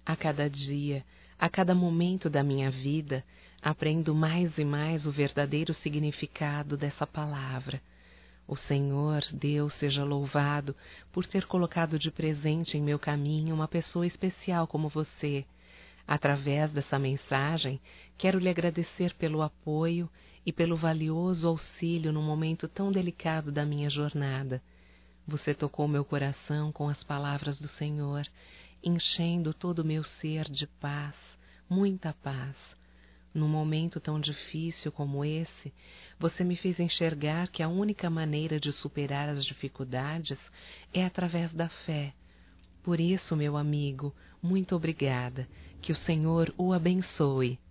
A cada dia, a cada momento da minha vida, aprendo mais e mais o verdadeiro significado dessa palavra. O Senhor, Deus, seja louvado por ter colocado de presente em meu caminho uma pessoa especial como você. Através dessa mensagem, quero lhe agradecer pelo apoio e pelo valioso auxílio num momento tão delicado da minha jornada. Você tocou meu coração com as palavras do Senhor, enchendo todo o meu ser de paz, muita paz. Num momento tão difícil como esse, você me fez enxergar que a única maneira de superar as dificuldades é através da fé. Por isso, meu amigo, muito obrigada. Que o Senhor o abençoe.